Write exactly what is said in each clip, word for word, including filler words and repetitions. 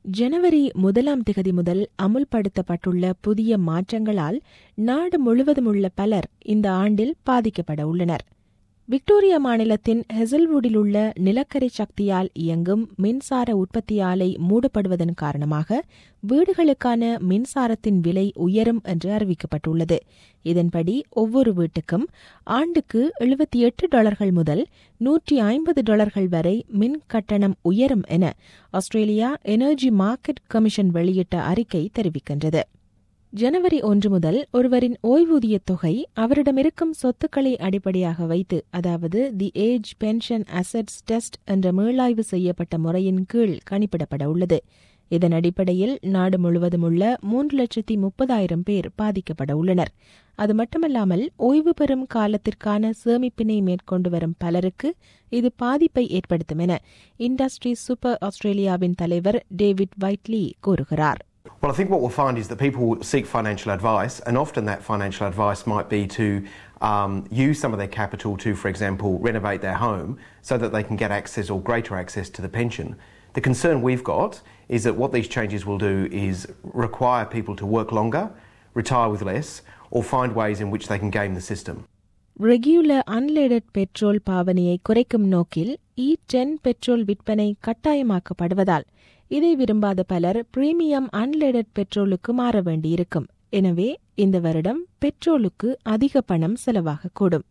ஜனவரி முதலாம் திகதி முதல் அமுல்படுத்தப்பட்டுள்ள புதிய மாற்றங்களால் நாடு முழுவதுமுள்ள பலர் இந்த ஆண்டில் பாதிக்கப்பட உள்ளனர். விக்டோரியா மாநிலத்தின் ஹெசல்வுடில் உள்ள நிலக்கரி சக்தியால் இயங்கும் மின்சார உற்பத்தி ஆலை மூடப்படுவதன் காரணமாக வீடுகளுக்கான மின்சாரத்தின் விலை உயரும் என்று அறிவிக்கப்பட்டுள்ளது. இதன்படி ஒவ்வொரு வீட்டுக்கும் ஆண்டுக்கு எழுபத்தி எட்டு டாலர்கள் முதல் நூற்றி ஐம்பது டாலர்கள் வரை மின் கட்டணம் உயரும் என ஆஸ்திரேலியா எனர்ஜி மார்க்கெட் கமிஷன் வெளியிட்ட அறிக்கை தெரிவிக்கின்றது. ஜனவரி ஒன்று முதல் ஒருவரின் ஓய்வூதியத் தொகை அவரிடமிருக்கும் சொத்துக்களை அடிப்படையாக வைத்து, அதாவது the age pension assets test என்ற மீளாய்வு செய்யப்பட்ட முறையின் கீழ் கணிப்பிடப்பட உள்ளது. இதன் அடிப்படையில் நாடு முழுவதும் உள்ள மூன்று லட்சத்தி முப்பதாயிரம் பேர் பாதிக்கப்பட உள்ளனர். அது மட்டுமல்லாமல் ஓய்வு பெறும் காலத்திற்கான சேமிப்பினை மேற்கொண்டு வரும் பலருக்கு இது பாதிப்பை ஏற்படுத்தும் என இண்டஸ்ட்ரி சூப்பர் ஆஸ்திரேலியாவின் தலைவர் டேவிட் வைட்லி கூறுகிறார். Well, I think what we'll find is that people seek financial advice, and often that financial advice might be to um, use some of their capital to, for example, renovate their home so that they can get access or greater access to the pension. The concern we've got is that what these changes will do is require people to work longer, retire with less, or find ways in which they can game the system. Regular unleaded petrol பாவனையை குறைக்கும் நோக்கில் இ ten petrol விற்பனை கட்டாயமாக்கப்படுவதால் இதை விரும்பாத பலர் premium அன்லேடட் பெட்ரோலுக்கு மாற வேண்டியிருக்கும். எனவே இந்த வருடம் பெட்ரோலுக்கு அதிக பணம் செலவாகக்கூடும்.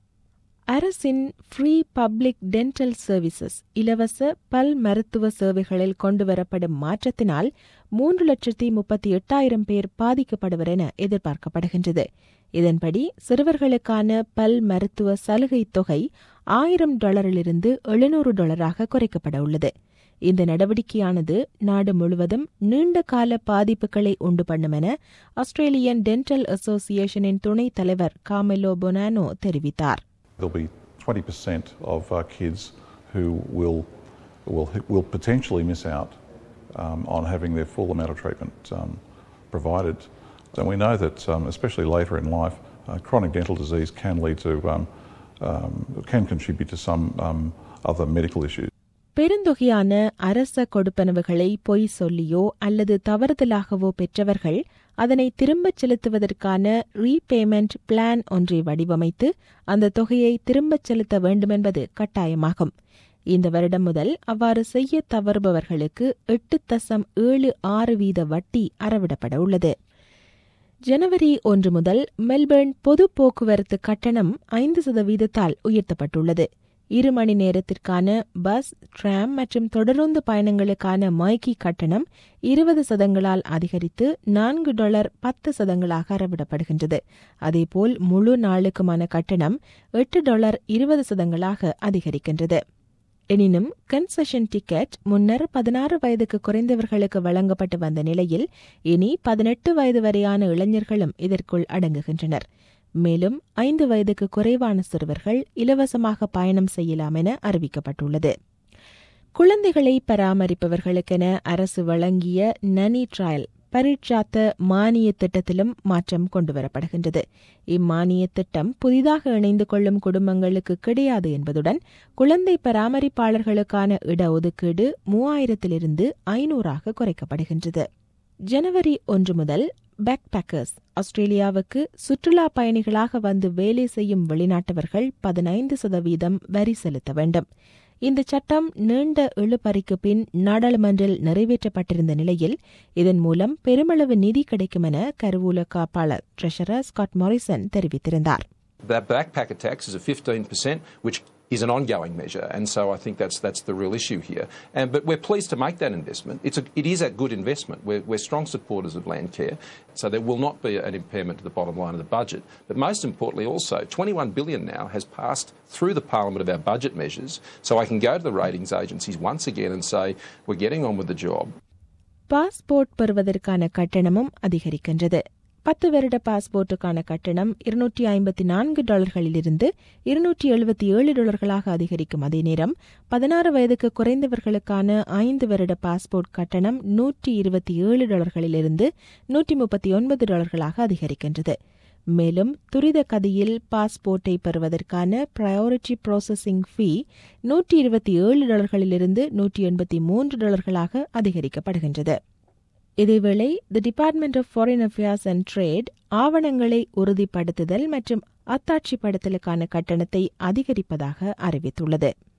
அரசின் ஃப்ரீ பப்ளிக் டென்டல் சர்வீசஸ் இலவச பல் மருத்துவ சேவைகளில் கொண்டுவரப்படும் மாற்றத்தினால் மூன்று லட்சத்தி முப்பத்தி எட்டாயிரம் பேர் பாதிக்கப்படுவர் என எதிர்பார்க்கப்படுகின்றது. இதன்படி சிறுவர்களுக்கான பல் மருத்துவ சலுகை தொகை ஆயிரம் டாலரிலிருந்து எழுநூறு டாலராக குறைக்கப்பட உள்ளது. இந்த நடவடிக்கையானது நாடு முழுவதும் நீண்ட கால பாதிப்புகளை உண்டு பண்ணும் என ஆஸ்திரேலியன் டென்டல் அசோசியேஷனின் துணைத் தலைவர் காமெலோ பொனானோ தெரிவித்தார். There'll be twenty percent of uh, kids who will, will will potentially miss out um, on having their full amount of treatment um, provided. And we know that, um, especially later in life, uh, chronic dental disease can lead to um, um, can contribute to some um, other medical issues. பெருந்தொகையான அரச கொடுப்பனவுகளை பொய் சொல்லியோ அல்லது தவறுதலாகவோ பெற்றவர்கள் அதனை திரும்பச் செலுத்துவதற்கான repayment plan ஒன்றை வடிவமைத்து அந்த தொகையை திரும்பச் செலுத்த வேண்டுமென்பது கட்டாயமாகும். இந்த வருடம் முதல் அவ்வாறு செய்ய தவறுபவர்களுக்கு எட்டு தசம் ஏழு ஆறு வீத வட்டி அறவிடப்பட உள்ளது. ஜனவரி ஒன்று முதல் மெல்பர்ன் பொது போக்குவரத்து கட்டணம் ஐந்து சதவீதத்தால் உயர்த்தப்பட்டுள்ளது. இரு மணி நேரத்திற்கான பஸ், டிராம் மற்றும் தொடருந்து பயணங்களுக்கான மைக்கி கட்டணம் இருபது சதங்களால் அதிகரித்து நான்கு டாலர் பத்து சதங்களாக அறவிடப்படுகின்றது. அதேபோல் முழு நாளுக்குமான கட்டணம் எட்டு டாலர் இருபது சதங்களாக அதிகரிக்கின்றது. எனினும் கன்செஷன் டிக்கெட் முன்னர் பதினாறு வயதுக்கு குறைந்தவர்களுக்கு வழங்கப்பட்டு வந்த நிலையில் இனி பதினெட்டு வயது வரையான இளைஞர்களும் இதற்குள் அடங்குகின்றனர். மேலும் ஐந்து வயதுக்கு குறைவான சிறுவர்கள் இலவசமாக பயணம் செய்யலாம் என அறிவிக்கப்பட்டுள்ளது. குழந்தைகளை பராமரிப்பவர்களுக்கென அரசு வழங்கிய நனி ட்ரையல் பரீட்சாத்த மானிய திட்டத்திலும் மாற்றம் கொண்டுவரப்படுகின்றது. இம்மானிய திட்டம் புதிதாக இணைந்து கொள்ளும் குடும்பங்களுக்கு கிடையாது என்பதுடன் குழந்தை பராமரிப்பாளர்களுக்கான இடஒதுக்கீடு மூவாயிரத்திலிருந்து ஐநூறாக குறைக்கப்படுகின்றது. ஜனவரி ஒன்று முதல் பேக்பேக்கர்ஸ் ஆஸ்திரேலியாவுக்கு சுற்றுலா பயணிகளாக வந்து வேலை செய்யும் வெளிநாட்டவர்கள் பதினைந்து சதவீதம் வரி செலுத்த வேண்டும். இந்த சட்டம் நீண்ட இழுபறிக்கு பின் நாடாளுமன்றில் நிறைவேற்றப்பட்டிருந்த நிலையில் இதன் மூலம் பெருமளவு நிதி கிடைக்கும் என கருவூல காப்பாளர் ட்ரெஷரர் ஸ்காட் மாரிசன் தெரிவித்திருந்தார். That backpacker tax is a fifteen percent, which is an ongoing measure, and so I think that's that's the real issue here. And but we're pleased to make that investment. It's a, it is a good investment. We're we're strong supporters of land care, so there will not be an impairment to the bottom line of the budget. But most importantly, also twenty-one billion now has passed through the Parliament of our budget measures, so I can go to the ratings agencies once again and say we're getting on with the job. Passport பெறுவதற்கான கட்டணமும் அதிகரிக்கின்றது. பத்து வருட பாஸ்போர்ட்டுக்கான கட்டணம் இருநூற்றி ஐம்பத்தி நான்கு டாலர்களிலிருந்து இருநூற்றி எழுபத்தி ஏழு டாலர்களாக அதிகரிக்கும். அதே நேரம் பதினாறு வயதுக்கு குறைந்தவர்களுக்கான ஐந்து வருட பாஸ்போர்ட் கட்டணம் நூற்றி இருபத்தி ஏழு டாலர்களிலிருந்து நூற்றி முப்பத்தி ஒன்பது டாலர்களாக அதிகரிக்கின்றது. மேலும் துரித கதியில் பாஸ்போர்ட்டை பெறுவதற்கான பிரையாரிட்டி ப்ராசஸிங் ஃபீ நூற்றி இருபத்தி ஏழு டாலர்களிலிருந்து நூற்றி எண்பத்தி மூன்று டாலர்களாக அதிகரிக்கப்படுகின்றது. இதேவேளை the department of foreign affairs and trade ஆவணங்களை உறுதிப்படுத்துதல் மற்றும் அத்தாட்சிப்படுத்தலுக்கான கட்டணத்தை அதிகரிப்பதாக அறிவித்துள்ளது.